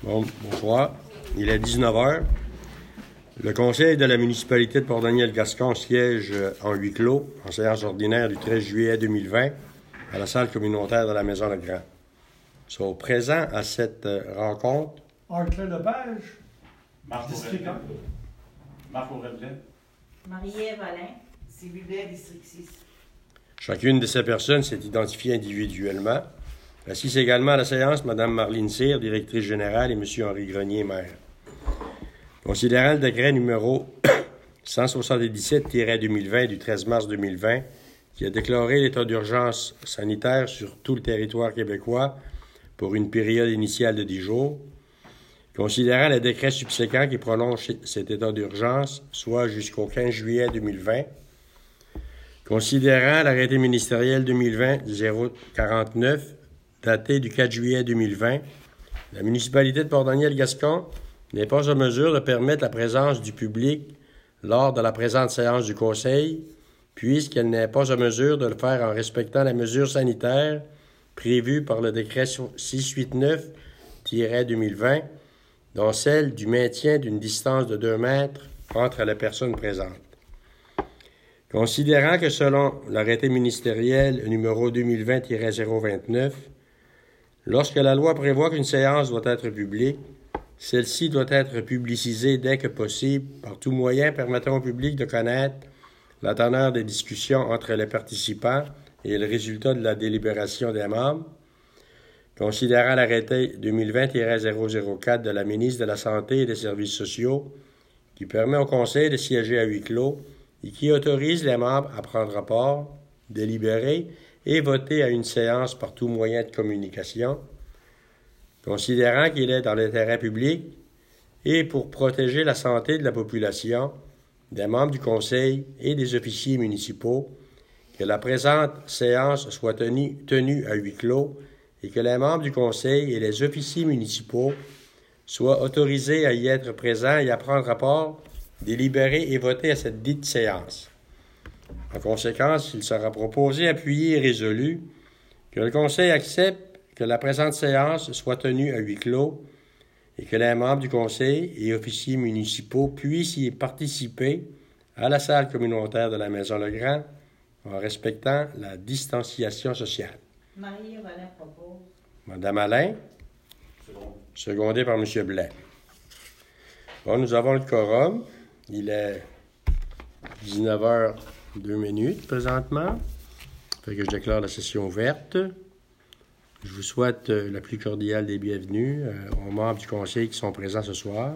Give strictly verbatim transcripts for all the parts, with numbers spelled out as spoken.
Bon, bonsoir. Il est dix-neuf heures. Le conseil de la municipalité de Port-Daniel-Gascon siège en huis clos, en séance ordinaire du treize juillet deux mille vingt, à la salle communautaire de la Maison Legrand. Sont présents à cette rencontre Arclay Lepage, Marc district un. Marc Aurelien. Marie-Ève Alain. Sylvie Blais, district six. Chacune de ces personnes s'est identifiée individuellement. Assise également à la séance, Mme Marlene Cyr, directrice générale, et M. Henri Grenier, maire. Considérant le décret numéro cent soixante-dix-sept deux mille vingt du treize mars deux mille vingt, qui a déclaré l'état d'urgence sanitaire sur tout le territoire québécois pour une période initiale de dix jours, considérant le décret subséquent qui prolonge cet état d'urgence, soit jusqu'au quinze juillet deux mille vingt, considérant l'arrêté ministériel deux mille vingt zéro quarante-neuf, daté du quatre juillet deux mille vingt, la municipalité de Port-Daniel-Gascon n'est pas en mesure de permettre la présence du public lors de la présente séance du Conseil, puisqu'elle n'est pas en mesure de le faire en respectant les mesures sanitaires prévues par le décret six cent quatre-vingt-neuf deux mille vingt, dont celle du maintien d'une distance de deux mètres entre les personnes présentes. Considérant que selon l'arrêté ministériel numéro deux mille vingt zéro vingt-neuf, lorsque la loi prévoit qu'une séance doit être publique, celle-ci doit être publicisée dès que possible par tout moyen permettant au public de connaître la teneur des discussions entre les participants et le résultat de la délibération des membres. Considérant l'arrêté deux mille vingt zéro zéro quatre de la ministre de la Santé et des Services sociaux, qui permet au Conseil de siéger à huis clos et qui autorise les membres à prendre part, délibérer et voter à une séance par tout moyen de communication, considérant qu'il est dans l'intérêt public et pour protéger la santé de la population, des membres du Conseil et des officiers municipaux, que la présente séance soit tenue, tenue à huis clos et que les membres du Conseil et les officiers municipaux soient autorisés à y être présents et à prendre part, délibérer et voter à cette dite séance. En conséquence, il sera proposé, appuyé et résolu que le Conseil accepte que la présente séance soit tenue à huis clos et que les membres du Conseil et officiers municipaux puissent y participer à la salle communautaire de la Maison Legrand en respectant la distanciation sociale. Marie-Ève Alain propose. Madame Alain, secondé par M. Blais. Bon, nous avons le quorum. Il est dix-neuf heures deux minutes présentement. Fait que je déclare la session ouverte. Je vous souhaite euh, la plus cordiale des bienvenues euh, aux membres du Conseil qui sont présents ce soir.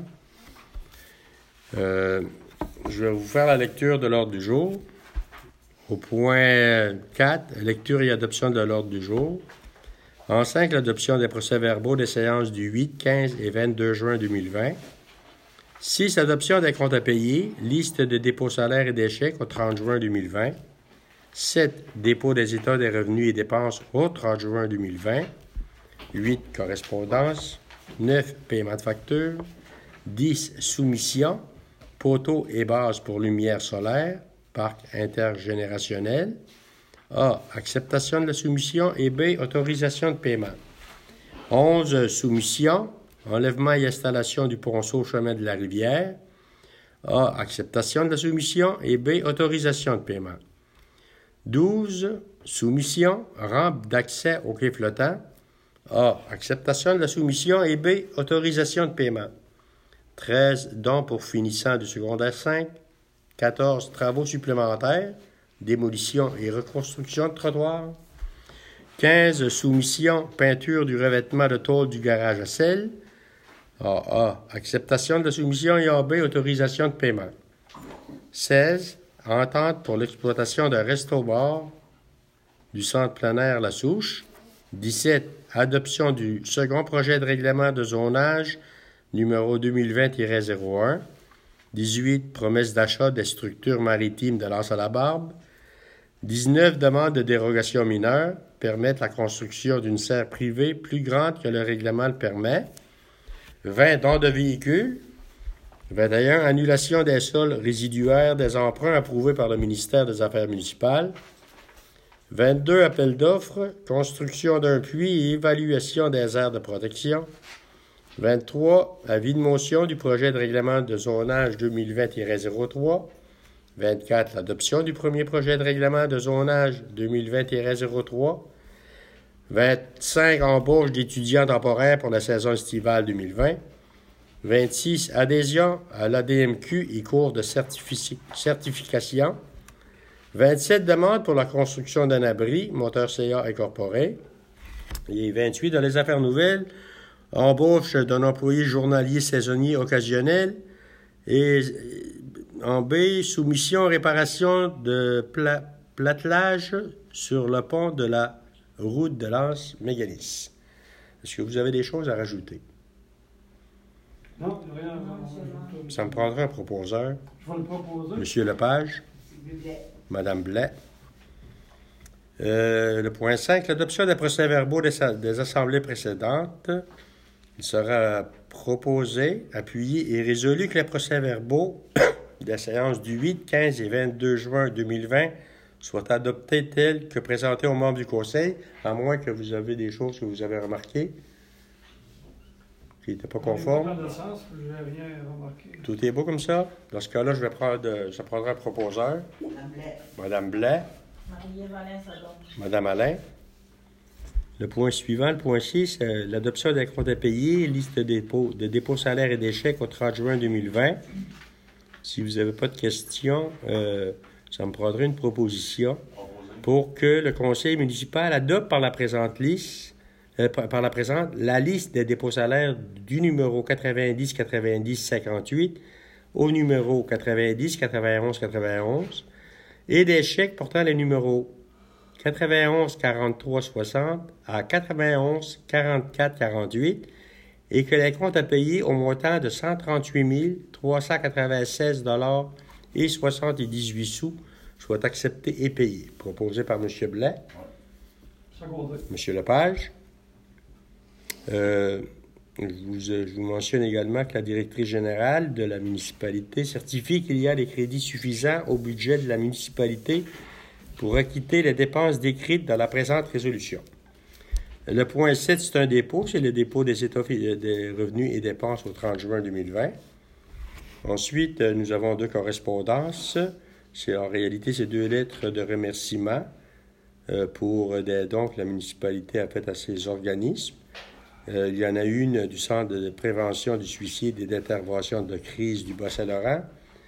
Euh, je vais vous faire la lecture de l'ordre du jour. Au point quatre, lecture et adoption de l'ordre du jour. En cinq, l'adoption des procès-verbaux des séances du huit, quinze et vingt-deux juin deux mille vingt. six, adoption des comptes à payer, liste de dépôts salaires et des chèques au trente juin deux mille vingt. sept. Dépôt des états des revenus et dépenses au trente juin deux mille vingt. huit. Correspondance. neuf. Paiement de factures. dix. Soumission. Poteaux et bases pour lumière solaire. Parc intergénérationnel. A. Acceptation de la soumission. Et B. Autorisation de paiement. onze. Soumission. Enlèvement et installation du ponceau au chemin de la rivière. A. Acceptation de la soumission. Et B. Autorisation de paiement. douze. Soumission, rampe d'accès au quai flottant. A. Acceptation de la soumission et B. Autorisation de paiement. treize. Dons pour finissant du secondaire cinq. quatorze. Travaux supplémentaires, démolition et reconstruction de trottoirs. quinze. Soumission, peinture du revêtement de tôle du garage à sel. A. A. Acceptation de la soumission et A. B. Autorisation de paiement. seize. Entente pour l'exploitation d'un resto-bar du centre plein air La Souche. dix-sept. Adoption du second projet de règlement de zonage numéro deux mille vingt zéro un. dix-huit. Promesse d'achat des structures maritimes de l'Anse-à-la-Barbe. dix-neuf. Demande de dérogation mineure. Permettre la construction d'une serre privée plus grande que le règlement le permet. vingt. Dons de véhicules. vingt et un. Annulation des sols résiduaires des emprunts approuvés par le ministère des Affaires municipales. vingt-deux. Appel d'offres, construction d'un puits et évaluation des aires de protection. vingt-trois, avis de motion du projet de règlement de zonage deux mille vingt tiret zéro trois. vingt-quatre, l'adoption du premier projet de règlement de zonage deux mille vingt tiret zéro trois. vingt-cinq, embauche d'étudiants temporaires pour la saison estivale deux mille vingt. vingt-six, adhésion à l'A D M Q et cours de certifi- certification. vingt-sept, demande pour la construction d'un abri, moteur C A incorporé. Et vingt-huit, dans les affaires nouvelles, embauche d'un employé journalier saisonnier occasionnel. Et en B, soumission réparation de pla- platelage sur le pont de la route de Lens-Mégalis. Est-ce que vous avez des choses à rajouter? Non, il n'y a rien à rajouter. Ça me prendra un proposeur. Je vais le proposer. Monsieur Lepage, Sylvie Blais. Madame Blais. Euh, le point cinq, l'adoption des procès-verbaux des, des assemblées précédentes. Il sera proposé, appuyé et résolu que les procès-verbaux des séances du huit, quinze et vingt-deux juin deux mille vingt soient adoptés tels que présentés aux membres du Conseil, à moins que vous avez des choses que vous avez remarquées qui n'étaient pas conformes. Dans le sens, je n'ai rien remarqué. Tout est beau comme ça? Dans ce cas-là, je vais prendre, je prendrai un proposeur. Madame Blais. Madame Blais, Marie-Ève Alain Sadon. Madame Alain. Le point suivant, le point six, euh, l'adoption des comptes à payer, liste de dépôts, de dépôts salaires et d'échecs au trente juin deux mille vingt. Si vous n'avez pas de questions, euh, ça me prendrait une proposition pour que le conseil municipal adopte par la présente liste, euh, par, par la présente, la liste des dépôts salaires du numéro quatre-vingt-dix quatre-vingt-dix cinquante-huit au numéro quatre-vingt-dix quatre-vingt-onze quatre-vingt-onze et des chèques portant les numéros quatre-vingt-onze quarante-trois soixante à quatre-vingt-onze quarante-quatre quarante-huit et que les comptes à payer au montant de cent trente-huit mille trois cent quatre-vingt-seize dollars et soixante-dix-huit sous soient acceptés et payés. Proposé par M. Blais. Secondé. M. Lepage. Euh, je, vous, je vous mentionne également que la directrice générale de la municipalité certifie qu'il y a des crédits suffisants au budget de la municipalité pour acquitter les dépenses décrites dans la présente résolution. Le point sept, c'est un dépôt, c'est le dépôt des états des revenus et dépenses au trente juin deux mille vingt. Ensuite, nous avons deux correspondances. C'est, en réalité, c'est deux lettres de remerciement euh, pour des dons que la municipalité a fait à ces organismes. Euh, il y en a une du Centre de prévention du suicide et d'intervention de crise du Bas-Saint-Laurent.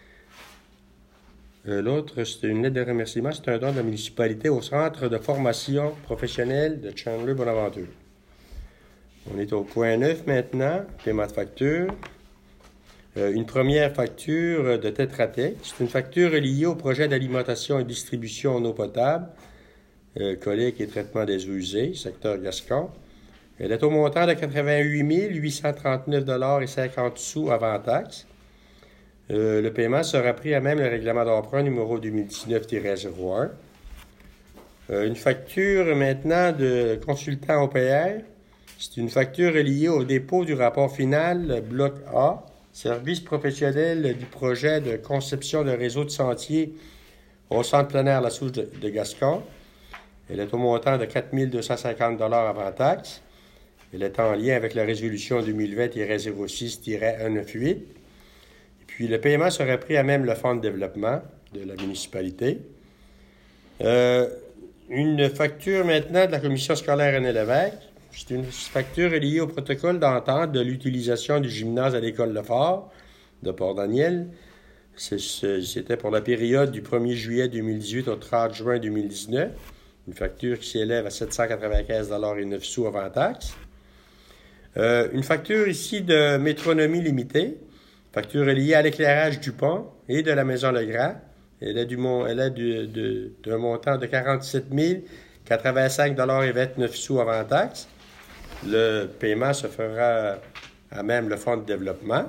Euh, l'autre, c'est une lettre de remerciement, c'est un don de la municipalité au Centre de formation professionnelle de Chandler-Bonaventure. On est au point neuf maintenant, paiement de facture. Euh, une première facture de Tetra Tech. C'est une facture liée au projet d'alimentation et distribution en eau potable, euh, collecte et traitement des eaux usées, secteur Gascon. Elle est au montant de quatre-vingt-huit mille huit cent trente-neuf dollars et cinquante sous avant taxe. Euh, le paiement sera pris à même le règlement d'emprunt numéro deux mille dix-neuf tiret zéro un. Euh, une facture maintenant de consultant O P R. C'est une facture liée au dépôt du rapport final, bloc A, service professionnel du projet de conception de réseau de sentiers au centre plein air La Souche de, de Gascon. Elle est au montant de quatre mille deux cent cinquante dollars avant taxe. Elle est en lien avec la résolution deux mille vingt tiret zéro six tiret cent quatre-vingt-huit. Puis le paiement serait pris à même le fonds de développement de la municipalité. Euh, une facture maintenant de la commission scolaire René Lévesque. C'est une facture liée au protocole d'entente de l'utilisation du gymnase à l'école Lefort de Port-Daniel. C'est, c'était pour la période du premier juillet deux mille dix-huit au trente juin deux mille dix-neuf. Une facture qui s'élève à sept cent quatre-vingt-quinze dollars et neuf sous avant taxe. Euh, une facture ici de Métronomie limitée. Facture liée à l'éclairage du pont et de la maison Legrand. Elle est, du mon, elle est du, de, d'un montant de quarante-sept mille quatre-vingt-cinq dollars et vingt-neuf sous avant taxe. Le paiement se fera à même le fonds de développement.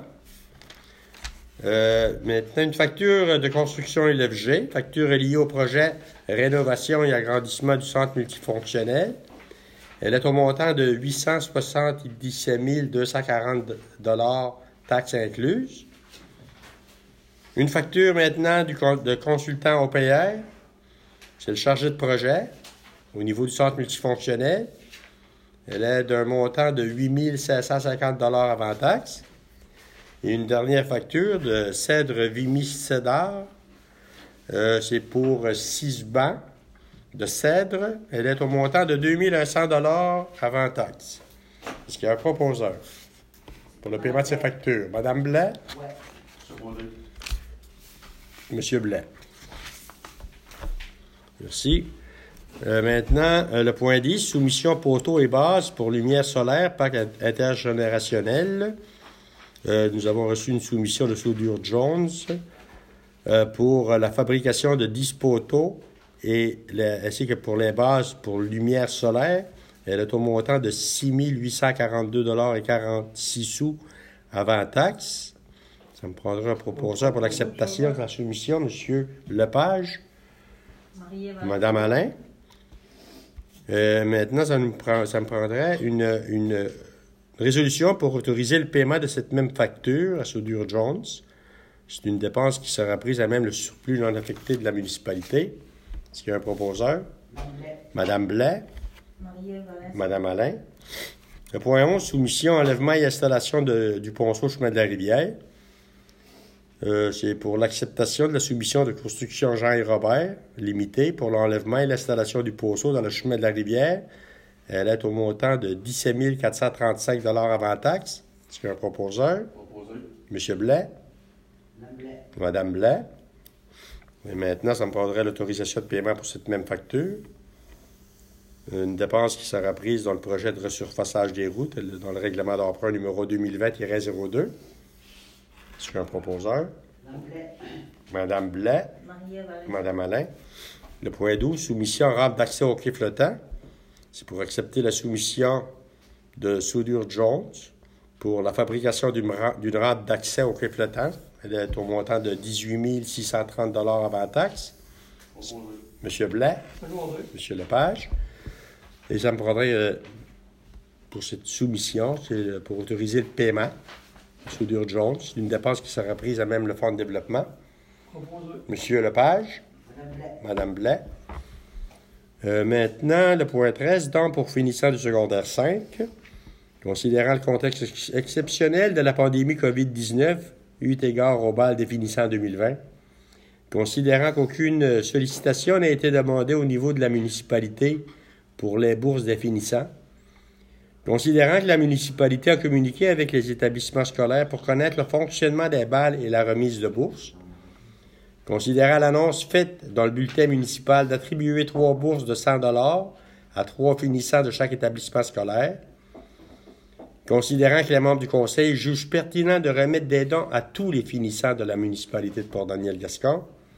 Euh, maintenant, une facture de construction L F G, facture liée au projet rénovation et agrandissement du centre multifonctionnel. Elle est au montant de huit cent soixante-dix-sept mille deux cent quarante dollars taxes incluses. Une facture maintenant du, de consultant O P R, c'est le chargé de projet au niveau du centre multifonctionnel. Elle est d'un montant de huit mille cinq cent cinquante dollars avant taxe. Et une dernière facture de Cèdre Vimy Cédar. Euh, c'est pour six bancs de cèdre. Elle est au montant de deux mille cent dollars avant taxe. Est-ce qu'il y a un proposeur pour le paiement de ces factures? Madame Blais? Ouais. Supposé. Monsieur Blais. Merci. Euh, maintenant, euh, le point dix, soumission poteau et base pour lumière solaire, parc intergénérationnel. Euh, nous avons reçu une soumission de Soudure Jones euh, pour la fabrication de dix poteaux et la, ainsi que pour les bases pour lumière solaire. Elle est au montant de six mille huit cent quarante-deux dollars et quarante-six sous avant taxe. Ça me prendra un proposeur pour l'acceptation de la soumission, M. Lepage, Marie-Ève Mme Alain. Euh, maintenant, ça, nous prend, ça me prendrait une, une résolution pour autoriser le paiement de cette même facture à Soudure Jones. C'est une dépense qui sera prise à même le surplus non affecté de la municipalité. Est-ce qu'il y a un proposeur? Madame Blais. Marie-Ève Madame Alain. Le point onze, soumission, enlèvement et installation de, du ponceau chemin de la rivière. Euh, c'est pour l'acceptation de la soumission de construction Jean et Robert, limitée, pour l'enlèvement et l'installation du ponceau dans le chemin de la rivière. Elle est au montant de dix-sept mille quatre cent trente-cinq dollars avant taxe. Est-ce qu'il y a un proposeur? Proposé. M. Blais. Madame Blais. Madame Blais. Et maintenant, ça me prendrait l'autorisation de paiement pour cette même facture. Une dépense qui sera prise dans le projet de resurfaçage des routes, dans le règlement d'emprunt numéro deux mille vingt zéro deux. Est-ce qu'il y a un proposeur? Madame Blais. Madame Blais. Marie-Ève Madame Alain. Le point douze, soumission rampe d'accès au quai flottant. C'est pour accepter la soumission de Soudure Jones pour la fabrication d'une ra- d'une rampe d'accès au quai flottant. Elle est au montant de dix-huit mille six cent trente dollars avant taxe. Proposé. Monsieur Blais. Secondé. Monsieur Lepage. Et ça me prendrait, euh, pour cette soumission, c'est euh, pour autoriser le paiement à Soudure Jones, d'une dépense qui sera prise à même le Fonds de développement. Proposé. Monsieur Lepage. Madame Blais. Madame Blais. Euh, maintenant, le point treize, dons pour finissant du secondaire cinq. Considérant le contexte ex- exceptionnel de la pandémie covid dix-neuf, eu égard au bal des finissants deux mille vingt, considérant qu'aucune sollicitation n'a été demandée au niveau de la municipalité pour les bourses des finissants, considérant que la municipalité a communiqué avec les établissements scolaires pour connaître le fonctionnement des balles et la remise de bourses, considérant l'annonce faite dans le bulletin municipal d'attribuer trois bourses de cent dollars à trois finissants de chaque établissement scolaire, considérant que les membres du conseil jugent pertinent de remettre des dons à tous les finissants de la municipalité de Port-Daniel-Gascon,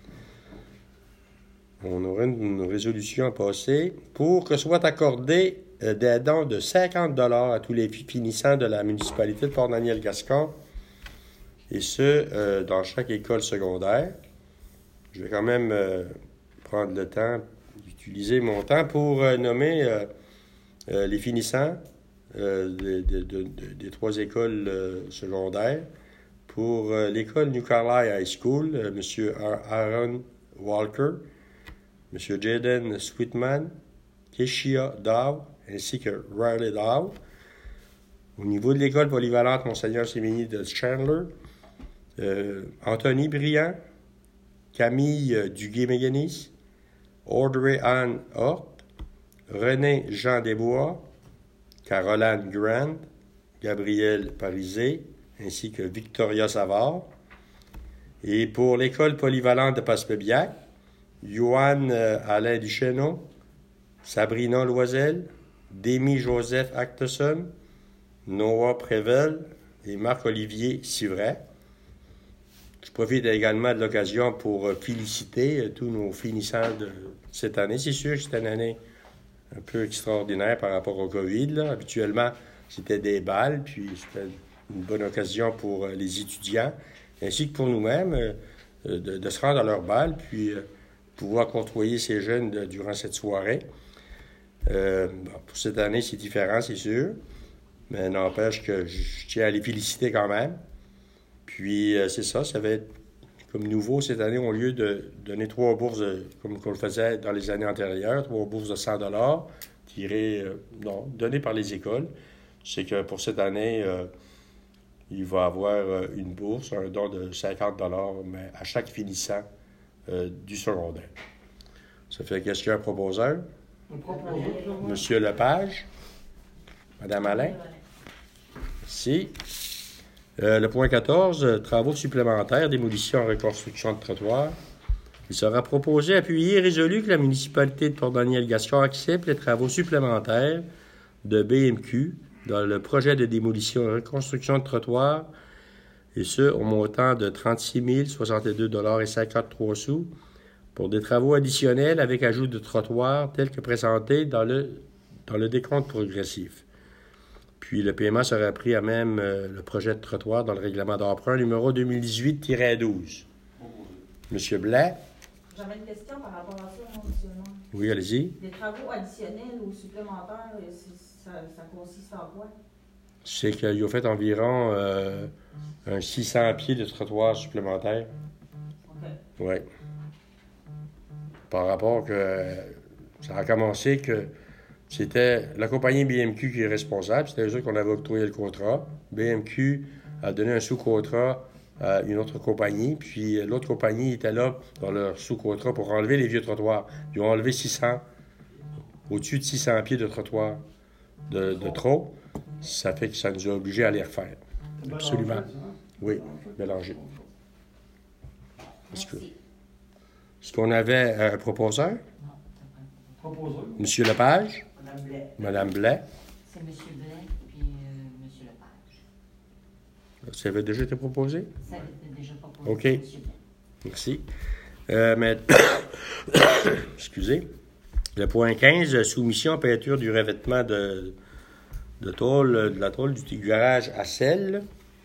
on aurait une, une résolution à passer pour que soient accordés euh, des dons de cinquante dollars à tous les fi- finissants de la municipalité de Port-Daniel-Gascon, et ce, euh, dans chaque école secondaire. Je vais quand même euh, prendre le temps, utiliser mon temps pour euh, nommer euh, euh, les finissants euh, de- de- de- de- des trois écoles euh, secondaires. Pour euh, l'école New Carlisle High School, euh, M. Aaron Walker, M. Jaden Sweetman, Keshia Dow, ainsi que Riley Dow. Au niveau de l'école polyvalente Monseigneur Sémigny de Chandler, euh, Anthony Briand, Camille euh, Duguay-Méganis, Audrey Ann Hort, René Jean Desbois, Caroline Grant, Gabriel Parisé, ainsi que Victoria Savard. Et pour l'école polyvalente de Passepébiac, Johan euh, Alain Duchesneau, Sabrina Loisel, Demi Joseph Acteson, Noah Prével et Marc-Olivier Sivray. Je profite également de l'occasion pour euh, féliciter euh, tous nos finissants de cette année. C'est sûr que c'était une année un peu extraordinaire par rapport au COVID, là. Habituellement, c'était des balles, puis c'était une bonne occasion pour euh, les étudiants, ainsi que pour nous-mêmes, euh, de, de se rendre à leur bal, puis euh, pouvoir côtoyer ces jeunes de- durant cette soirée. Euh, bon, pour cette année, c'est différent, c'est sûr, mais n'empêche que je, je tiens à les féliciter quand même. Puis, euh, c'est ça, ça va être comme nouveau cette année, au lieu de donner trois bourses, de- comme on le faisait dans les années antérieures, trois bourses de cent dollars, tiré, euh, non, donné par les écoles. C'est que pour cette année, euh, il va avoir euh, une bourse, un don de cinquante dollars, mais à chaque finissant euh, du secondaire. Ça fait question un proposeur. On propose. Monsieur Lepage. Madame Alain. Merci. Euh, le point quatorze, euh, travaux supplémentaires, démolition et reconstruction de trottoirs. Il sera proposé, appuyé et résolu que la municipalité de Port-Daniel-Gascon accepte les travaux supplémentaires de B M Q dans le projet de démolition et reconstruction de trottoirs, et ce, au montant de trente-six mille soixante-deux dollars et cinquante-trois sous pour des travaux additionnels avec ajout de trottoirs tels que présentés dans le, dans le décompte progressif. Puis le paiement sera pris à même euh, le projet de trottoir dans le règlement d'emprunt numéro deux mille dix-huit douze. Monsieur Blais. J'avais une question par rapport à ça, moi, monsieur le maire. Oui, allez-y. Des travaux additionnels ou supplémentaires, euh, c'est- ça, ça consiste en quoi? C'est qu'il a fait environ euh, un six cents pieds de trottoir supplémentaire. OK. Oui. Par rapport que ça a commencé que c'était la compagnie B M Q qui est responsable. C'était eux qu'on avait octroyé le contrat. B M Q a donné un sous-contrat à une autre compagnie. Puis l'autre compagnie était là dans leur sous-contrat pour enlever les vieux trottoirs. Ils ont enlevé six cents, au-dessus de six cents pieds de trottoir de, de trop. Ça fait que ça nous a obligés à les refaire. Absolument. Oui, mélangé. Est-ce que- Merci. est-ce qu'on avait un proposeur? Proposeur. Monsieur Lepage? Madame Blais. Madame Blais? C'est M. Blais puis euh, M. Lepage. Ça avait déjà été proposé? Ça avait déjà proposé. OK. M. Blais. Merci. Euh, mais... Excusez. Le point quinze, soumission à peinture du revêtement de, de tôle, de la tôle du garage à sel.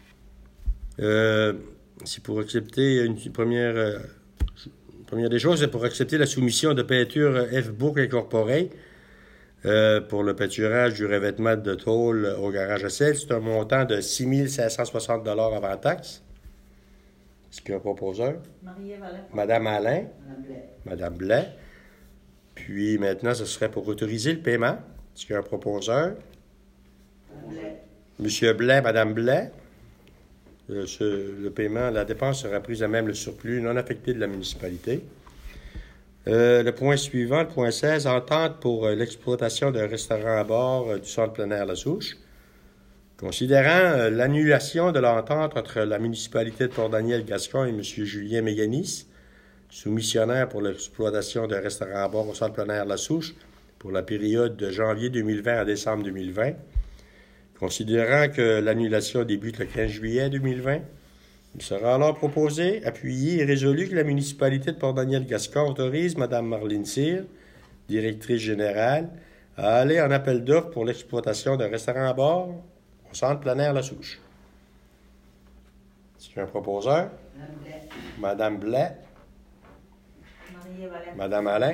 Euh, c'est pour accepter une première... euh, première des choses, c'est pour accepter la soumission de peinture F-Book incorporée euh, pour le peinturage du revêtement de tôle au garage à sel. C'est un montant de six mille cinq cent soixante dollars avant taxe. Est-ce qu'il y a un proposeur? Marie-Ève Alain. Madame Alain, Madame Blais. Madame Blais. Puis maintenant, ce serait pour autoriser le paiement. Est-ce qu'il y a un proposeur? Madame Blais. Monsieur Blais, Madame Blais. Le, ce- le paiement, la dépense sera prise à même le surplus non affecté de la municipalité. Euh, le point suivant, le point seize, entente pour euh, l'exploitation d'un restaurant à bord euh, du centre plein air La Souche. Considérant euh, l'annulation de l'entente entre la municipalité de Port-Daniel-Gascon et M. Julien Méganis, soumissionnaire pour l'exploitation d'un restaurant à bord au centre plein air La Souche pour la période de janvier deux mille vingt à décembre deux mille vingt, considérant que l'annulation débute le quinze juillet deux mille vingt, il sera alors proposé, appuyé et résolu que la municipalité de Port-Daniel-Gascon autorise Mme Marlene Cyr, directrice générale, à aller en appel d'offres pour l'exploitation d'un restaurant à bord au centre plein air La Souche. Est-ce qu'il y a un proposeur? Madame Blais. Madame Blais, Marie-Ève Alain. Madame Alain.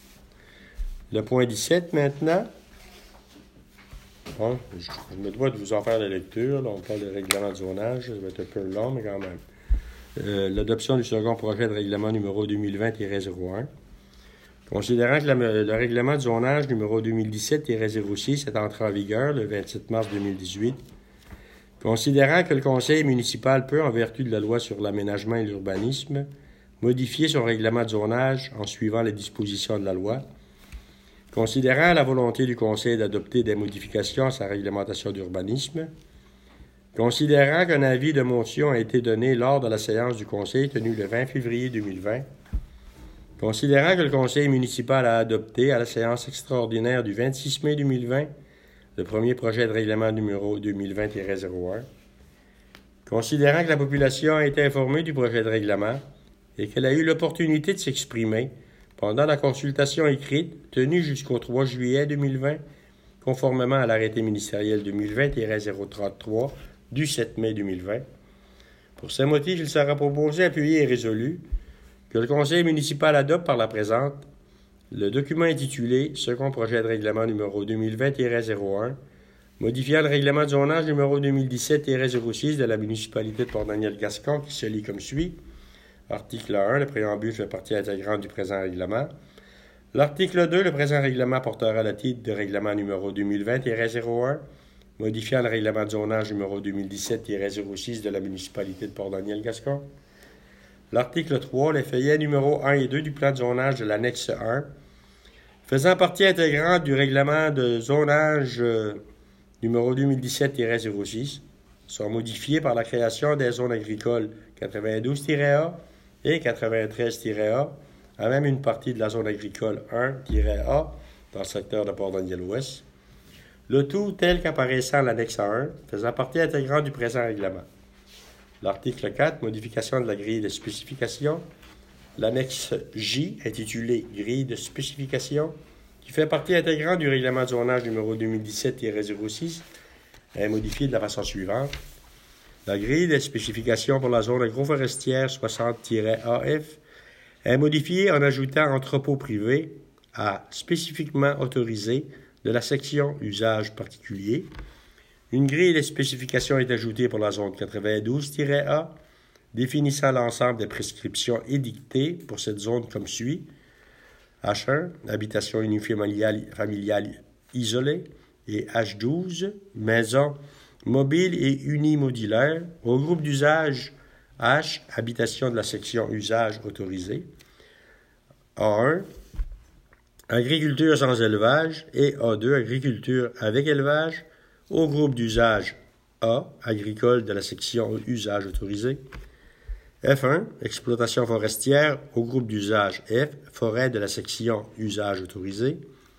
Le point dix-sept maintenant. Bon, je, je me dois de vous en faire la lecture. Là, on parle de règlement de zonage. Ça va être un peu long, mais quand même. Euh, L'adoption du second projet de règlement numéro deux mille vingt zéro un. Considérant que la- le règlement de zonage numéro deux mille dix-sept zéro six est entré en vigueur le vingt-sept mars deux mille dix-huit, considérant que le conseil municipal peut, en vertu de la loi sur l'aménagement et l'urbanisme, modifier son règlement de zonage en suivant les dispositions de la loi, considérant la volonté du conseil d'adopter des modifications à sa réglementation d'urbanisme, considérant qu'un avis de motion a été donné lors de la séance du conseil tenue le vingt février deux mille vingt, considérant que le conseil municipal a adopté à la séance extraordinaire du vingt-six mai deux mille vingt le premier projet de règlement numéro deux mille vingt zéro un, considérant que la population a été informée du projet de règlement et qu'elle a eu l'opportunité de s'exprimer pendant la consultation écrite tenue jusqu'au trois juillet deux mille vingt, conformément à l'arrêté ministériel deux mille vingt zéro trente-trois du sept mai deux mille vingt. Pour ces motifs, il sera proposé, appuyé et résolu que le conseil municipal adopte par la présente le document intitulé « Second projet de règlement numéro deux mille vingt zéro un, modifiant le règlement de zonage numéro deux mille dix-sept zéro six de la municipalité de Port-Daniel-Gascon qui se lit comme suit. Article un, le préambule fait partie intégrante du présent règlement. L'article deux, le présent règlement portera le titre de règlement numéro deux mille vingt tiret zéro un, modifiant le règlement de zonage numéro deux mille dix-sept tiret zéro six de la municipalité de Port-Daniel-Gascon. L'article trois, les feuillets numéro un et deux du plan de zonage de l'annexe un, faisant partie intégrante du règlement de zonage euh, numéro deux mille dix-sept tiret zéro six, sont modifiés par la création des zones agricoles quatre-vingt-douze tiret A et quatre-vingt-treize tiret A, à même une partie de la zone agricole un tiret A dans le secteur de Port-Daniel-Ouest. Le tout tel qu'apparaissant à l'annexe un, faisant partie intégrante du présent règlement. L'article quatre, modification de la grille de spécification. L'annexe J, intitulée Grille de spécification, qui fait partie intégrante du règlement de zonage numéro deux mille dix-sept tiret zéro six, est modifiée de la façon suivante. La grille de spécification pour la zone agroforestière soixante tiret A F est modifiée en ajoutant entrepôt privé à spécifiquement autorisé de la section usage particulier. Une grille de spécification est ajoutée pour la zone quatre-vingt-douze tiret A, définissant l'ensemble des prescriptions édictées pour cette zone comme suit. H un, habitation unifamiliale familiale isolée, et H douze, maison mobile et unimodulaire, au groupe d'usage H, habitation de la section usage autorisé. A un, agriculture sans élevage, et A deux, agriculture avec élevage, au groupe d'usage A, agricole de la section usage autorisé. F un, exploitation forestière, au groupe d'usage F, forêt de la section usage autorisé.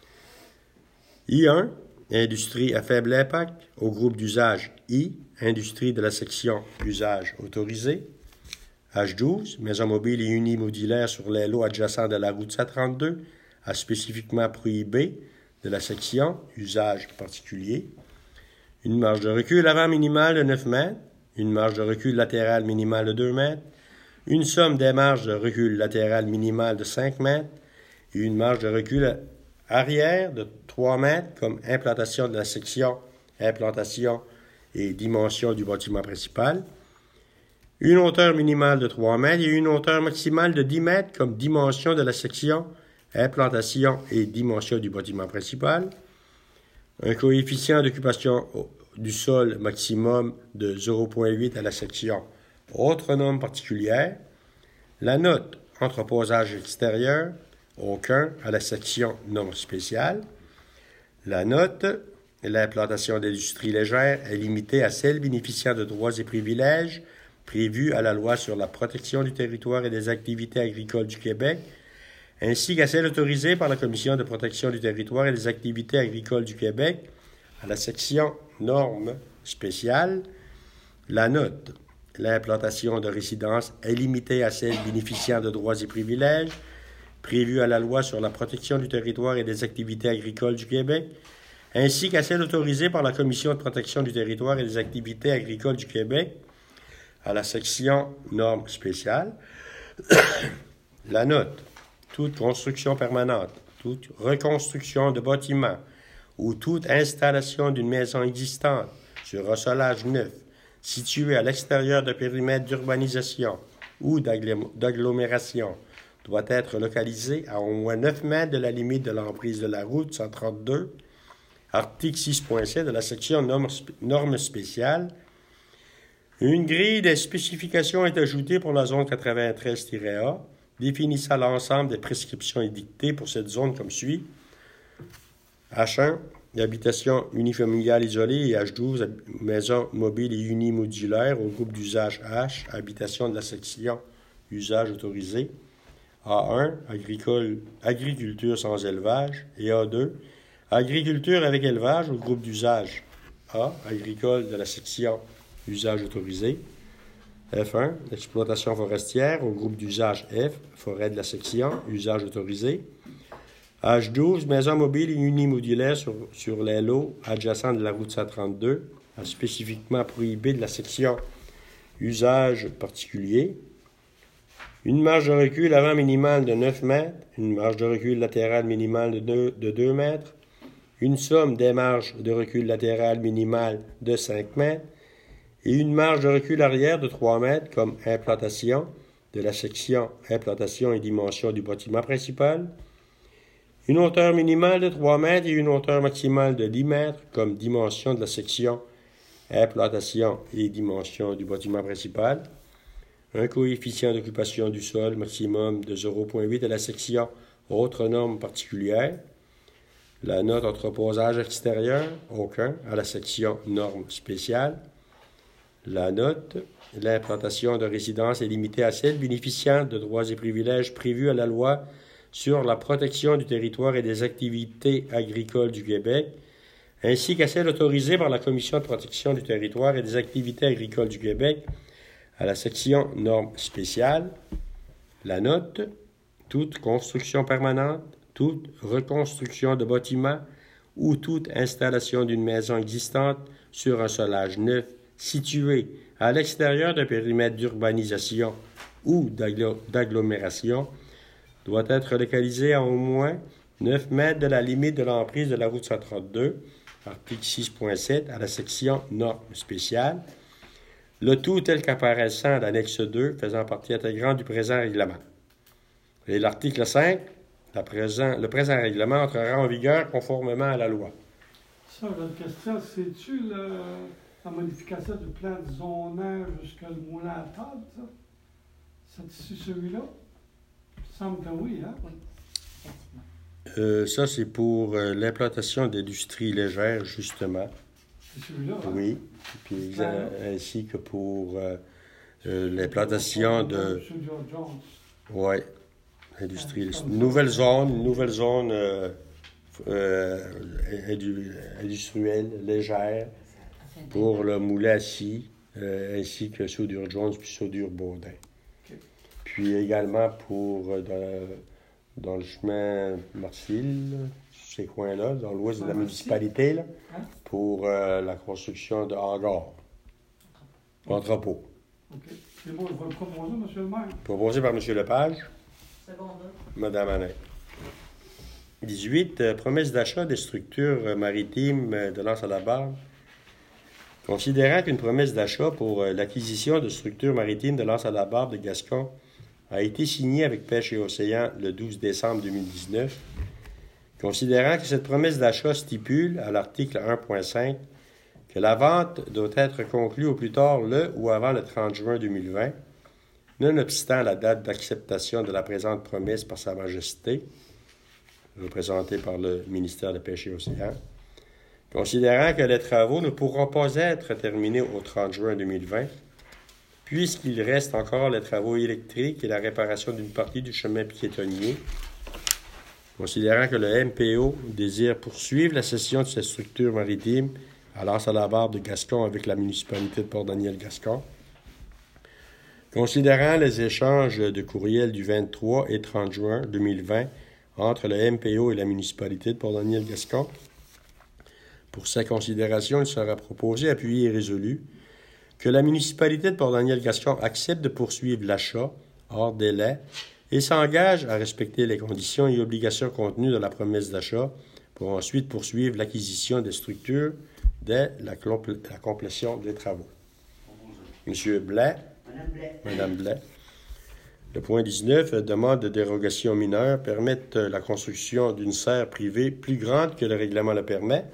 I un, industrie à faible impact, au groupe d'usage I, industrie de la section usage autorisé. H douze, maison mobile et unimodulaire sur les lots adjacents de la route cent trente-deux, à spécifiquement prohibé de la section usage particulier. Une marge de recul avant minimale de neuf mètres, une marge de recul latérale minimale de deux mètres, une somme des marges de recul latérale minimale de cinq mètres et une marge de recul arrière de trois mètres comme implantation de la section, implantation et dimension du bâtiment principal, une hauteur minimale de trois mètres et une hauteur maximale de dix mètres comme dimension de la section, implantation et dimension du bâtiment principal, un coefficient d'occupation du sol maximum de zéro virgule huit à la section autre norme particulière, la note entreposage extérieur, aucun à la section norme spéciale, la note l'implantation d'industrie légère est limitée à celle bénéficiant de droits et privilèges prévus à la loi sur la protection du territoire et des activités agricoles du Québec, ainsi qu'à celle autorisée par la Commission de protection du territoire et des activités agricoles du Québec à la section normes spéciales. La note l'implantation de résidence est limitée à celle bénéficiant de droits et privilèges prévus à la loi sur la protection du territoire et des activités agricoles du Québec, ainsi qu'à celle autorisée par la Commission de protection du territoire et des activités agricoles du Québec à la section normes spéciales. La note, toute construction permanente, toute reconstruction de bâtiments ou toute installation d'une maison existante sur un solage neuf situé à l'extérieur de périmètre d'urbanisation ou d'agglomération doit être localisée à au moins neuf mètres de la limite de l'emprise de la route cent trente-deux, article six point sept de la section normes, normes spéciales. Une grille des spécifications est ajoutée pour la zone quatre-vingt-treize tiret A, définissant l'ensemble des prescriptions édictées pour cette zone comme suit. H un, habitation unifamiliale isolée, et H douze, maison mobile et unimodulaire au groupe d'usage H, habitation de la section usage autorisé. A un, agricole, agriculture sans élevage, et A deux, agriculture avec élevage au groupe d'usage A, agricole de la section usage autorisé. F un, exploitation forestière au groupe d'usage F, forêt de la section usage autorisé. H douze, maison mobile et unimodulaire sur, sur les lots adjacents de la route cent trente-deux, à spécifiquement prohibé de la section usage particulier. Une marge de recul avant minimale de neuf mètres, une marge de recul latérale minimale de deux, de deux mètres, une somme des marges de recul latérale minimale de cinq mètres et une marge de recul arrière de trois mètres comme implantation de la section implantation et dimension du bâtiment principal. Une hauteur minimale de trois mètres et une hauteur maximale de dix mètres comme dimension de la section implantation et dimension du bâtiment principal. Un coefficient d'occupation du sol maximum de zéro virgule huit à la section autres normes particulières. La note entreposage extérieur, aucun, à la section normes spéciales. La note, l'implantation de résidence est limitée à celle bénéficiant de droits et privilèges prévus à la loi sur la protection du territoire et des activités agricoles du Québec, ainsi qu'à celle autorisée par la Commission de protection du territoire et des activités agricoles du Québec à la section normes spéciales. La note, toute construction permanente, toute reconstruction de bâtiments ou toute installation d'une maison existante sur un solage neuf situé à l'extérieur d'un périmètre d'urbanisation ou d'agglomération doit être localisée à au moins neuf mètres de la limite de l'emprise de la route cent trente-deux, article six point sept, à la section normes spéciales, le tout tel qu'apparaissant à l'annexe deux, faisant partie intégrante du présent règlement. Et l'article cinq, la présent, le présent règlement entrera en vigueur conformément à la loi. Ça, votre question, c'est-tu le, la modification du plan de zonage jusqu'à le moulin à table, ça? C'est celui-là? Il me semble que oui, hein? Oui, effectivement. Euh, ça, c'est pour euh, l'implantation d'industries légères, justement. C'est celui-là, hein? Oui. Puis, exa- ainsi que pour euh, euh, l'implantation de... Sur George Jones. Oui. Industrie. Une nouvelle zone, une nouvelle zone euh, euh, indu- industrielle, légère, pour le moulin à scie, euh, ainsi que Soudure Jones puis Soudure Baudin. OK. Puis également pour euh, dans, dans le chemin Marcille, ces coins-là, dans l'ouest de la Marcille? municipalité, là, Hein? pour euh, la construction de hangars, entrepôts. OK. C'est bon, je vais le proposer, monsieur le maire. Proposé par M. Lepage, Secondaire. Mme Annette. dix-huit. Euh, promesse d'achat des structures euh, maritimes euh, de l'Anse à la barbe. Considérant qu'une promesse d'achat pour euh, l'acquisition de structures maritimes de l'Anse à la barbe de Gascon a été signée avec Pêche et Océan le douze décembre deux mille dix-neuf, considérant que cette promesse d'achat stipule, à l'article un point cinq, que la vente doit être conclue au plus tard le ou avant le trente juin deux mille vingt, nonobstant la date d'acceptation de la présente promesse par Sa Majesté, représentée par le ministère de Pêche et Océan, considérant que les travaux ne pourront pas être terminés au trente juin deux mille vingt, puisqu'il reste encore les travaux électriques et la réparation d'une partie du chemin piétonnier, considérant que le M P O désire poursuivre la cession de cette structure maritime à l'Anse à la barbe de Gascon avec la municipalité de Port-Daniel-Gascon, considérant les échanges de courriels du vingt-trois et trente juin deux mille vingt entre le M P O et la municipalité de Port-Daniel-Gascon, pour sa considération, il sera proposé, appuyé et résolu que la municipalité de Port-Daniel-Gascon accepte de poursuivre l'achat hors délai et s'engage à respecter les conditions et obligations contenues dans la promesse d'achat pour ensuite poursuivre l'acquisition des structures dès la, compl- la complétion des travaux. Monsieur Blais. Madame Blais. Madame Blais. Le point dix-neuf, demande de dérogation mineure, permettent la construction d'une serre privée plus grande que le règlement le permet.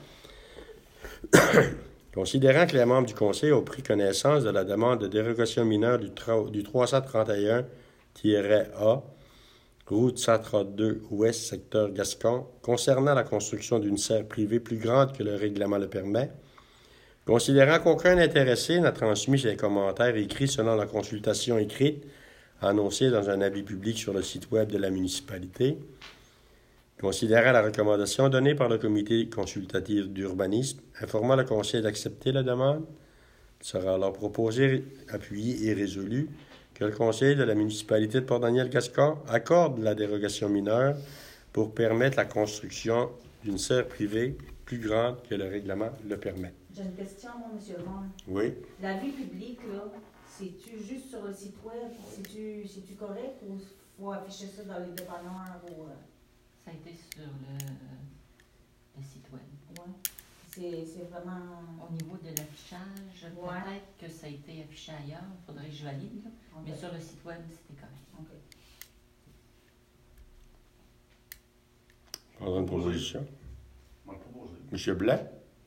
Considérant que les membres du Conseil ont pris connaissance de la demande de dérogation mineure du, tra- du trois cent trente et un A, route cent trente-deux Ouest, secteur Gascon, concernant la construction d'une serre privée plus grande que le règlement le permet, considérant qu'aucun intéressé n'a transmis ses commentaires écrits selon la consultation écrite annoncée dans un avis public sur le site web de la municipalité, considérant la recommandation donnée par le comité consultatif d'urbanisme, informant le conseil d'accepter la demande, il sera alors proposé, appuyé et résolu que le conseil de la municipalité de Port-Daniel-Gascon accorde la dérogation mineure pour permettre la construction d'une serre privée plus grande que le règlement le permet. J'ai une question, moi, monsieur le maire. Oui. La vie publique, là, c'est-tu juste sur le site web? C'est-tu, c'est-tu correct ou faut afficher ça dans les dépanneurs ou... euh, Ça a été sur le, le site web. Ouais. C'est, c'est vraiment... Au niveau de l'affichage, Ouais. peut-être que ça a été affiché ailleurs, il faudrait que je valide, là. Ok. Mais sur le site web, c'était correct. Ok. On a une proposition. On va le proposer. Monsieur Blanc,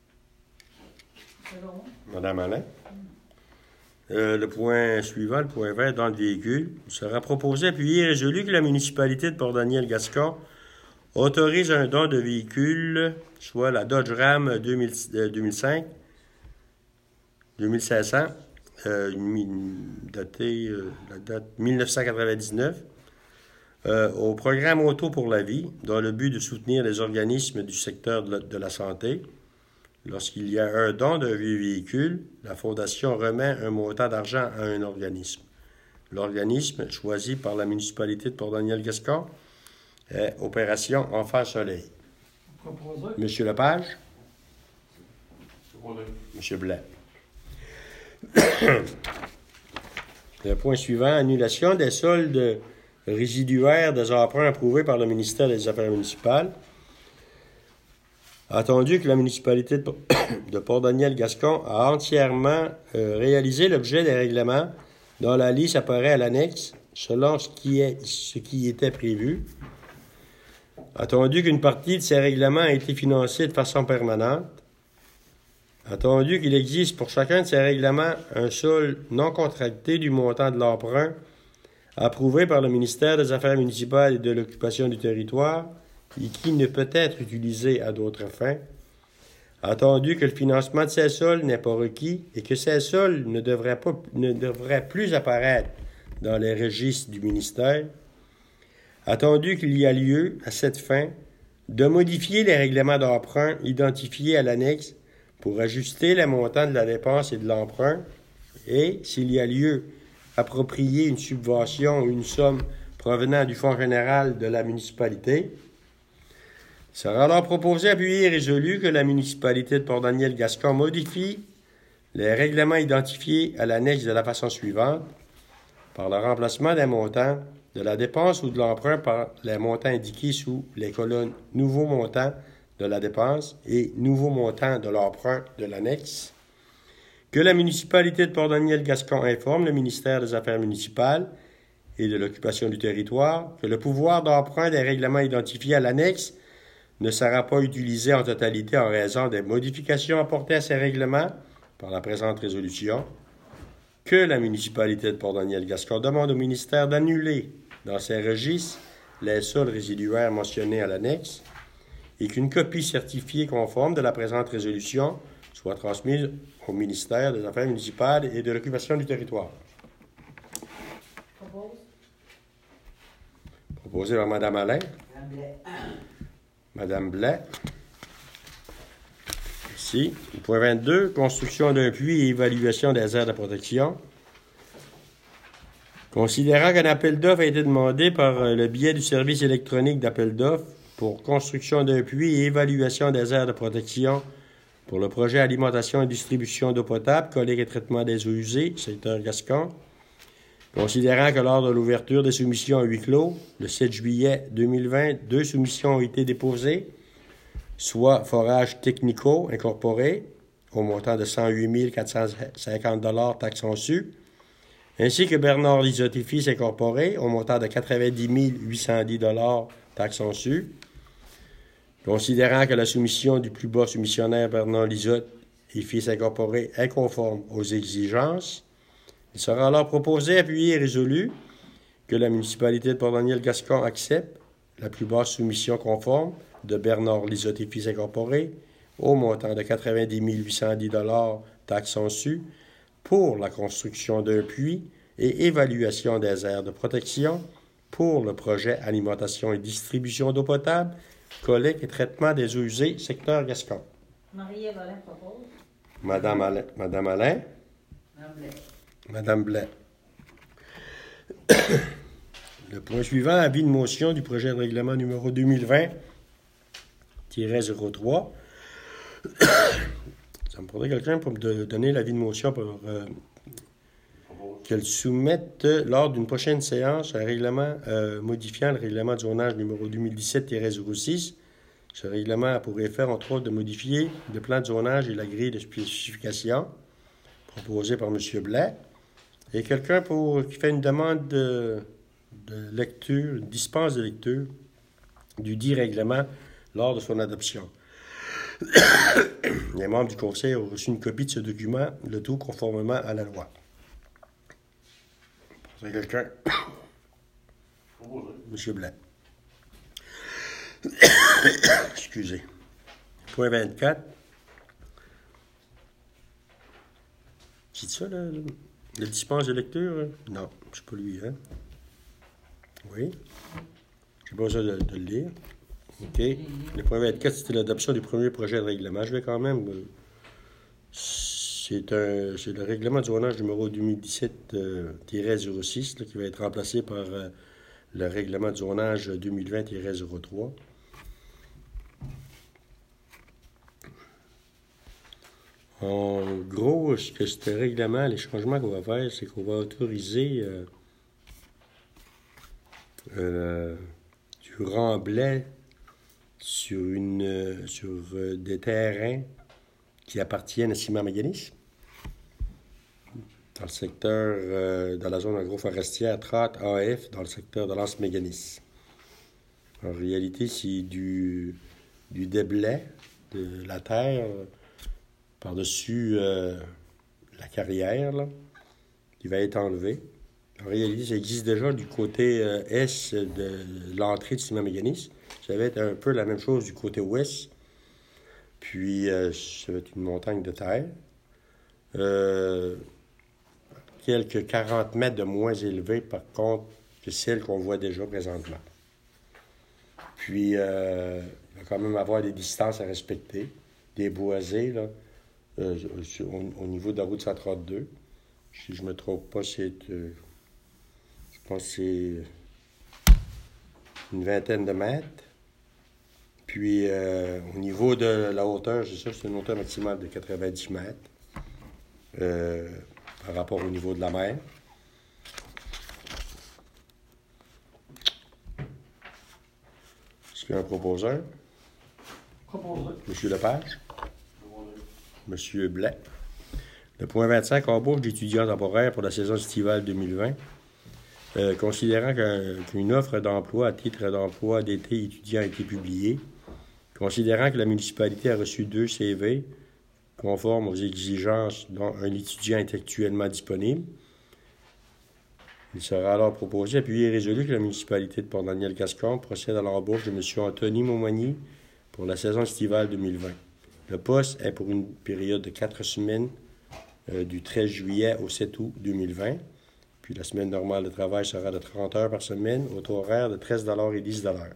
C'est bon. Madame Alain. Euh, le point suivant, le point vingt, dans le véhicule, il sera proposé, appuyé et résolu que la municipalité de Port-Daniel-Gascon autorise un don de véhicule, soit la Dodge Ram deux mille, euh, deux mille cinq, deux mille cinq cents, euh, datée, euh, la date mille neuf cent quatre-vingt-dix-neuf, euh, au programme Auto pour la vie, dans le but de soutenir les organismes du secteur de la, de la santé. Lorsqu'il y a un don d'un vieux véhicule, la Fondation remet un montant d'argent à un organisme. L'organisme, choisi par la municipalité de Port-Daniel-Gascon, est Opération Enfant Soleil. Proposé. Monsieur Lepage, Proposer. Monsieur Blanc. Le point suivant, annulation des soldes résiduaires des emprunts approuvés par le ministère des Affaires municipales. Attendu que la municipalité de Port-Daniel-Gascon a entièrement euh, réalisé l'objet des règlements dont la liste apparaît à l'annexe, selon ce qui, est, ce qui était prévu. Attendu qu'une partie de ces règlements a été financée de façon permanente. Attendu qu'il existe pour chacun de ces règlements un solde non contracté du montant de l'emprunt approuvé par le ministère des Affaires municipales et de l'Occupation du territoire et qui ne peut être utilisé à d'autres fins. Attendu que le financement de ces soldes n'est pas requis et que ces soldes ne devraient, pas, ne devraient plus apparaître dans les registres du ministère. Attendu qu'il y a lieu, à cette fin, de modifier les règlements d'emprunt identifiés à l'annexe pour ajuster les montants de la dépense et de l'emprunt et, s'il y a lieu, approprier une subvention ou une somme provenant du Fonds général de la municipalité. Il sera alors proposé, appuyé et résolu que la municipalité de Port-Daniel-Gascon modifie les règlements identifiés à l'annexe de la façon suivante, par le remplacement des montants de la dépense ou de l'emprunt par les montants indiqués sous les colonnes « Nouveaux montants de la dépense » et « Nouveaux montants de l'emprunt » de l'annexe. Que la municipalité de Port-Daniel-Gascon informe le ministère des Affaires municipales et de l'Occupation du territoire que le pouvoir d'emprunt des règlements identifiés à l'annexe ne sera pas utilisé en totalité en raison des modifications apportées à ces règlements par la présente résolution, que la municipalité de Port-Daniel-Gascon demande au ministère d'annuler dans ses registres les soldes résiduaires mentionnés à l'annexe et qu'une copie certifiée conforme de la présente résolution soit transmise au ministère des Affaires municipales et de l'Occupation du territoire. Propose. Proposé par Mme Alain. Madame Blais. Merci. Point vingt-deux, construction d'un puits et évaluation des aires de protection. Considérant qu'un appel d'offres a été demandé par le biais du service électronique d'appel d'offres pour construction d'un puits et évaluation des aires de protection pour le projet alimentation et distribution d'eau potable, collecte et traitement des eaux usées, secteur Gascon. Considérant que lors de l'ouverture des soumissions à huis clos, le sept juillet deux mille vingt, deux soumissions ont été déposées, soit Forage Technico Incorporé, au montant de cent huit mille quatre cent cinquante dollars taxes su, ainsi que Bernard Lisotte Fils Incorporé, au montant de quatre-vingt-dix mille huit cent dix dollars taxes su. Considérant que la soumission du plus bas soumissionnaire Bernard Lisotte et Fils Incorporé est conforme aux exigences, il sera alors proposé, appuyé et résolu que la municipalité de Port-Daniel-Gascon accepte la plus basse soumission conforme de Bernard Lisotte et Fils Incorporé au montant de quatre-vingt-dix mille huit cent dix dollars taxes su pour la construction d'un puits et évaluation des aires de protection pour le projet alimentation et distribution d'eau potable, collecte et traitement des eaux usées, secteur Gascon. Marie-Ève Alain propose. Madame Alain. Madame Alain. Madame Blais. Madame Blais. Le point suivant, avis de motion du projet de règlement numéro deux mille vingt zéro trois. Ça me faudrait quelqu'un pour me donner l'avis de motion pour euh, qu'elle soumette euh, lors d'une prochaine séance un règlement euh, modifiant le règlement de zonage numéro deux mille dix-sept zéro six. Ce règlement a pour effet, entre autres, de modifier le plan de zonage et la grille de spécification proposé par M. Blais. Et quelqu'un pour qui fait une demande de, de lecture, une dispense de lecture du dit règlement lors de son adoption. Les membres du Conseil ont reçu une copie de ce document, le tout conformément à la loi. C'est quelqu'un? Monsieur Blanc. Excusez. Point vingt-quatre. C'est ça, là? Le, le dispense de lecture? Non, c'est pas lui, hein? Oui. J'ai pas besoin de, de le lire. OK. Le point vingt-quatre, c'était l'adoption du premier projet de règlement. Je vais quand même... euh, C'est un, c'est le règlement de zonage numéro deux mille dix-sept zéro six là, qui va être remplacé par euh, le règlement de zonage deux mille vingt zéro trois. En gros, ce que ce règlement, les changements qu'on va faire, c'est qu'on va autoriser euh, euh, du remblai sur, une, euh, sur euh, des terrains qui appartiennent à Ciment Mécanisme, dans le secteur, euh, dans la zone agroforestière trente A F, dans le secteur de l'Anse Mécanisme. En réalité, c'est du, du déblai de la terre euh, par-dessus euh, la carrière, là, qui va être enlevé. En réalité, ça existe déjà du côté euh, est de l'entrée de Ciment Mécanisme. Ça va être un peu la même chose du côté ouest. Puis, euh, ça va être une montagne de terre. Euh, quelques quarante mètres de moins élevée, par contre, que celle qu'on voit déjà présentement. Puis, euh, il va quand même avoir des distances à respecter, des boisés, là, euh, au, au niveau de la route cent trente-deux. Si je ne me trompe pas, c'est... Euh, je pense que c'est une vingtaine de mètres. Puis, euh, au niveau de la hauteur, c'est ça, c'est une hauteur maximale de quatre-vingt-dix mètres euh, par rapport au niveau de la mer. Est-ce qu'il y a un proposeur? Proposé. Monsieur Lepage? Monsieur Blais? Le point vingt-cinq, embauche d'étudiants temporaires pour la saison estivale deux mille vingt. Euh, considérant qu'un, qu'une offre d'emploi à titre d'emploi d'été étudiant a été publiée, considérant que la municipalité a reçu deux C V conformes aux exigences dont un étudiant est actuellement disponible, il sera alors proposé, appuyé et résolu que la municipalité de Port-Daniel-Gascon procède à l'embauche de M. Anthony Montmagny pour la saison estivale deux mille vingt. Le poste est pour une période de quatre semaines euh, du treize juillet au sept août deux mille vingt. Puis la semaine normale de travail sera de trente heures par semaine, au taux horaire de treize dollars et dix dollars.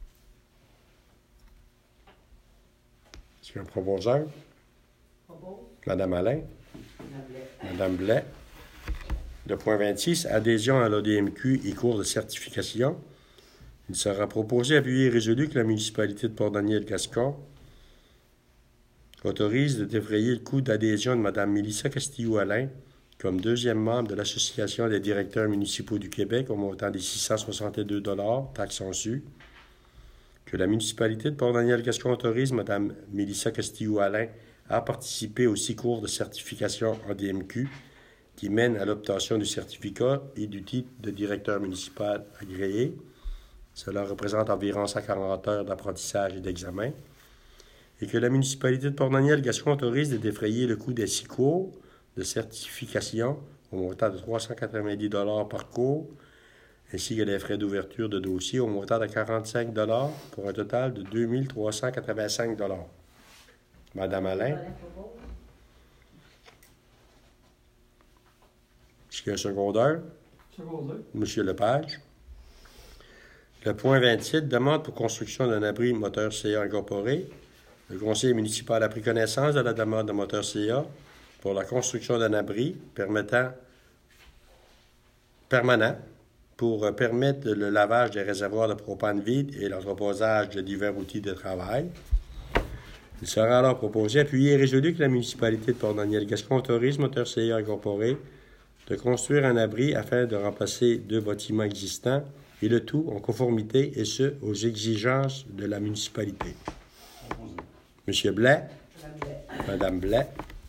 Est-ce qu'il y a un proposeur? Propos. Madame Alain? Madame Blais. Madame Blais. Le point vingt-six, adhésion à l'A D M Q et cours de certification. Il sera proposé, appuyé et résolu que la municipalité de Port-Daniel-Gascon autorise de défrayer le coût d'adhésion de Mme Mélissa Castillo-Alain comme deuxième membre de l'Association des directeurs municipaux du Québec au montant des six cent soixante-deux dollars, taxes en su. Que la municipalité de Port-Daniel-Gascon autorise Mme Mélissa Castillo-Alain à participer aux six cours de certification A D M Q qui mènent à l'obtention du certificat et du titre de directeur municipal agréé. Cela représente environ cent quarante heures d'apprentissage et d'examen. Et que la municipalité de Port-Daniel-Gascon autorise de défrayer le coût des six cours de certification au montant de trois cent quatre-vingt-dix dollars par cours, ainsi que les frais d'ouverture de dossier au montant de quarante-cinq dollars pour un total de deux mille trois cent quatre-vingt-cinq dollars. Madame Alain, Alain propose. est-ce qu'il y a un secondaire? Secondé. Monsieur Lepage. Le point vingt-sept, demande pour construction d'un abri moteur C A incorporé. Le conseil municipal a pris connaissance de la demande de moteur C A pour la construction d'un abri permettant permanent pour euh, permettre le lavage des réservoirs de propane vide et l'entreposage de divers outils de travail. Il sera alors proposé, appuyé et résolu que la municipalité de Port-Daniel-Gascon autorise moteur C A incorporé de construire un abri afin de remplacer deux bâtiments existants et le tout en conformité et ce, aux exigences de la municipalité. Monsieur Blais, Madame Blais. Madame Blais.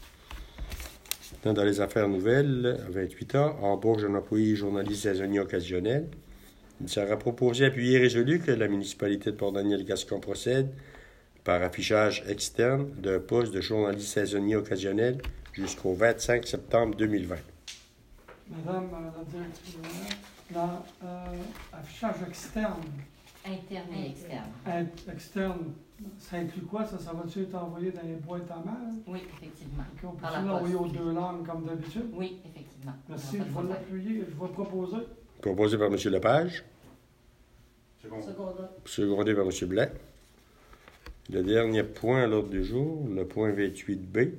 Dans les affaires nouvelles, à vingt-huit ans, embauche d'un employé journaliste saisonnier occasionnel. Il sera proposé, appuyé et résolu que la municipalité de Port-Daniel-Gascon procède par affichage externe d'un poste de journaliste saisonnier occasionnel jusqu'au vingt-cinq septembre deux mille vingt. Madame euh, la directrice, dans euh, affichage externe, Interne et externe. int- externe, ça inclut quoi? Ça, ça va-tu être envoyé dans les boîtes à mal? Oui, effectivement. Ok, on peut Par la l'envoyer aux poste. deux langues comme d'habitude? Oui, effectivement. Merci, Il y je aura pas vais de l'appuyer, je vais proposer. Proposé par M. Lepage, Second. Seconde. secondé par M. Blais. Le dernier point à l'ordre du jour, le point vingt-huit B,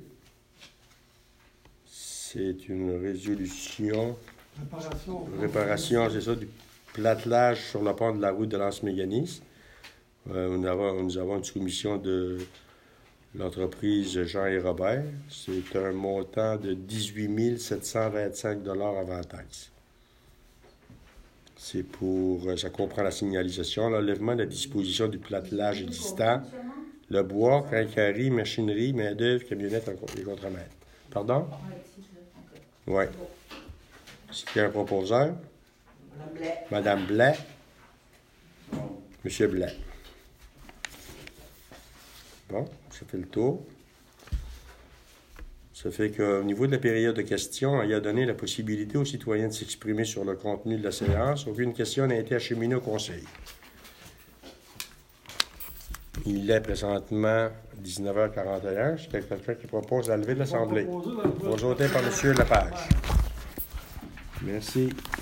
c'est une résolution, Réparation. réparation, c'est ça, du platelage sur le pont de la route de l'Anse-Méganis. Euh, nous, avons, nous avons une soumission de l'entreprise Jean et Robert. C'est un montant de dix-huit mille sept cent vingt-cinq dollars avant taxe. C'est pour, ça comprend la signalisation, l'enlèvement de la disposition du platelage existant, le bois, quincaillerie, machinerie, main-d'œuvre, camionnette et contremaître. Pardon? Ouais, ici, là. OK. Oui. Est-ce qu'il y a un proposeur? Madame Blais. Madame Blais, Second. Monsieur Blais. Bon, ça fait le tour. Ça fait qu'au niveau de la période de questions, il a donné la possibilité aux citoyens de s'exprimer sur le contenu de la séance. Aucune question n'a été acheminée au Conseil. Il est présentement dix-neuf heures quarante et un. Est-ce qu'il y a quelqu'un qui propose à lever de l'Assemblée? Je vais proposer, là, je vais- Projeté par M. Lepage. Merci.